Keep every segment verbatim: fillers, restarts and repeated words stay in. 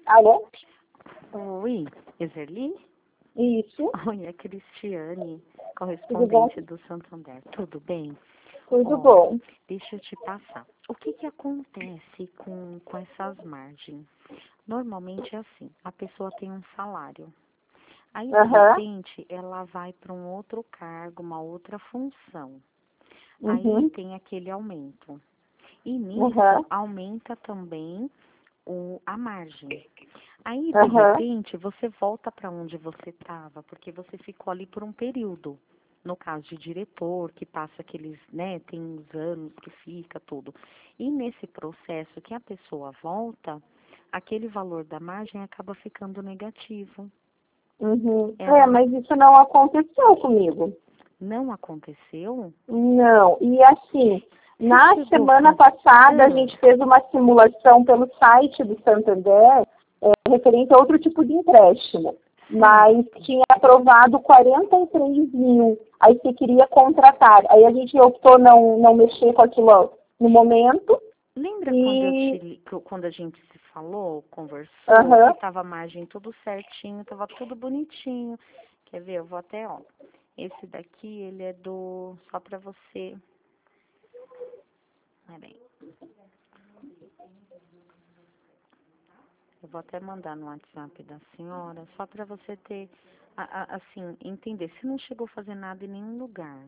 Alô? Oi, Ezerli? Isso. Oi, é Cristiane, Tudo bom? correspondente do Santander. Tudo bem? Tudo Ó, bom. deixa eu te passar. O que que acontece com, com essas margens? Normalmente é assim, a pessoa tem um salário. Aí, de Aham. repente, ela vai para um outro cargo, uma outra função. Aí Uhum. tem aquele aumento. E nisso Aham. aumenta também o, a margem. Aí, de Aham. repente, você volta para onde você estava, porque você ficou ali por um período. No caso de diretor, que passa aqueles, né, tem uns anos que fica tudo. E nesse processo que a pessoa volta, aquele valor da margem acaba ficando negativo. Uhum. É, Ela mas isso não aconteceu comigo. não aconteceu? Não. E assim, Você na chegou semana fa... passada a Ah, gente fez uma simulação pelo site do Santander, é, referente a outro tipo de empréstimo. Mas certo. tinha aprovado quarenta e três mil. Aí você queria contratar. Aí a gente optou não, não mexer com aquilo no momento. Lembra quando eu te, E, li- que eu- quando a gente se falou, conversou, que aham, estava a margem tudo certinho, estava tudo bonitinho. Quer ver? Eu vou até, ó. Esse daqui, ele é do, só para você. Peraí. Eu vou até mandar no WhatsApp da senhora, só para você ter, a- a- assim, entender. Você não chegou a fazer nada em nenhum lugar.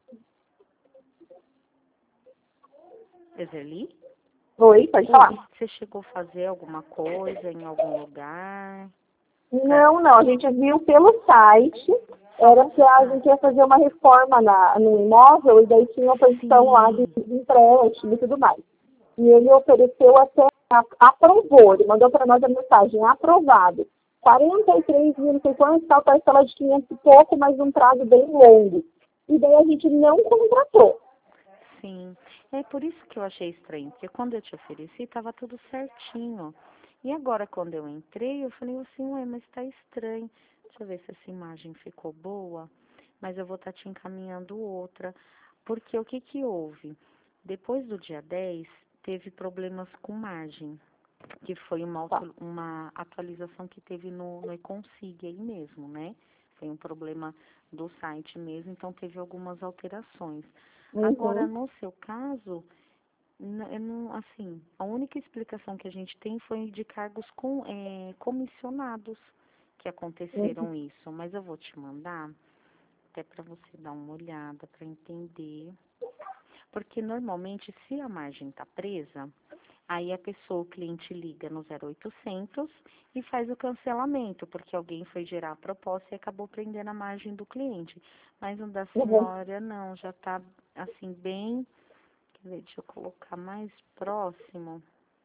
Ezerli? oi, pode Oi, falar. você chegou a fazer alguma coisa em algum lugar? Pra, Não, não, a gente viu pelo site, só era que a ah, gente ia fazer uma reforma na, no imóvel e daí tinha uma posição lá de, sim. de empréstimo e tudo mais. E ele ofereceu até, a- aprovou, ele mandou para nós a mensagem, aprovado. quarenta e três mil, não sei quanto, tal, parcela de quinhentos e pouco, mas um prazo bem longo. E daí a gente não contratou. Sim, é por isso que eu achei estranho, porque quando eu te ofereci estava tudo certinho. E agora quando eu entrei, eu falei assim, ué, mas tá estranho. Deixa eu ver se essa imagem ficou boa, mas eu vou estar te encaminhando outra. Porque o que que houve? Depois do dia dez, teve problemas com margem, que foi uma, Tá. auto- uma atualização que teve no, no eConsig aí mesmo, né? Foi um problema do site mesmo, então teve algumas alterações. Agora, Uhum, no seu caso, n- eu não, assim, a única explicação que a gente tem foi de cargos com, eh, comissionados que uhum, aconteceram isso, mas eu vou te mandar até para você dar uma olhada, para entender. Porque normalmente, se a margem está presa, aí a pessoa, o cliente liga no zero oitocentos e faz o cancelamento, porque alguém foi gerar a proposta e acabou prendendo a margem do cliente. Mas o da uhum. senhora não, já está assim bem. Quer ver, deixa eu colocar mais próximo.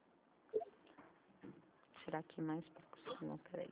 Tirar aqui mais próximo, peraí.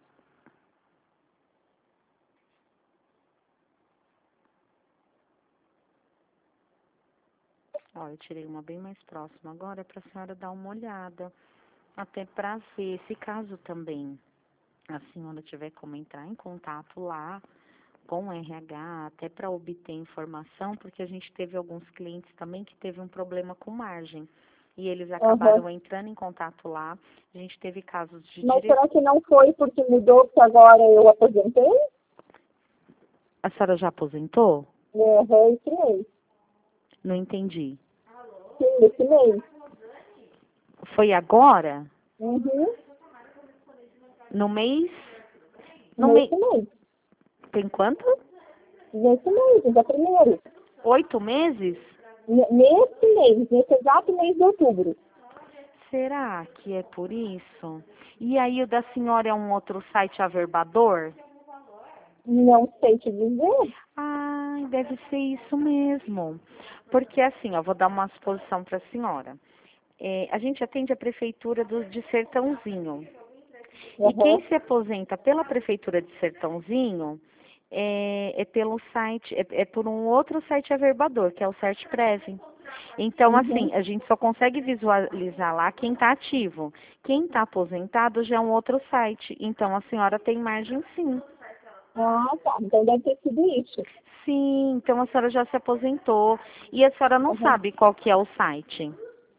Ó, eu tirei uma bem mais próxima agora para a senhora dar uma olhada. Até para ver, se caso também a senhora tiver como entrar em contato lá com o R H, até para obter informação, porque a gente teve alguns clientes também que teve um problema com margem. E eles Uhum. acabaram entrando em contato lá. A gente teve casos de Mas direito. será que não foi porque mudou que agora eu aposentei? A senhora já aposentou? É, esse mês. Não entendi. Sim, esse mês. Foi agora? Uhum. No mês? No mês. Nesse mês. Tem quanto? Nesse mês, dia primeiro. Oito meses? N- Nesse mês, nesse exato mês de outubro. Será que é por isso? E aí o da senhora é um outro site averbador? Não sei te dizer. Ai, deve ser isso mesmo. Porque assim, ó, vou dar uma exposição para a senhora. É, a gente atende a prefeitura do, de Sertãozinho. E quem Uhum. se aposenta pela prefeitura de Sertãozinho é, é pelo site, é, é por um outro site averbador, que é o CertPrev. Então, Uhum. assim, a gente só consegue visualizar lá quem está ativo. Quem está aposentado já é um outro site. Então, a senhora tem margem sim. Ah, tá. Então deve ter sido isso. Sim, então a senhora já se aposentou. E a senhora não Uhum. sabe qual que é o site.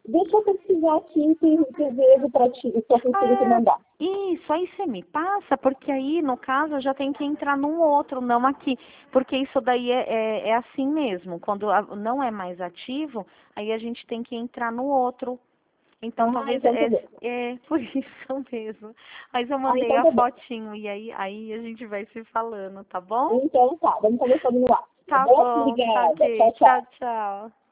Deixa eu pesquisar aqui se se vejo para ti, se eu consigo te Ah, mandar. isso, aí você me passa, porque aí, no caso, eu já tenho que entrar num outro, não aqui. Porque isso daí é, é, é assim mesmo. Quando a- não é mais ativo, aí a gente tem que entrar no outro. Então, Ah, talvez então é, tudo bem. é por isso mesmo. Mas eu Ah, mandei então a tudo bem. fotinho e aí, aí a gente vai se falando, tá bom? Então tá, vamos conversando no ar. Tá Tá bom? bom, tá Obrigada. ok. Tchau, Tchau, tchau. tchau.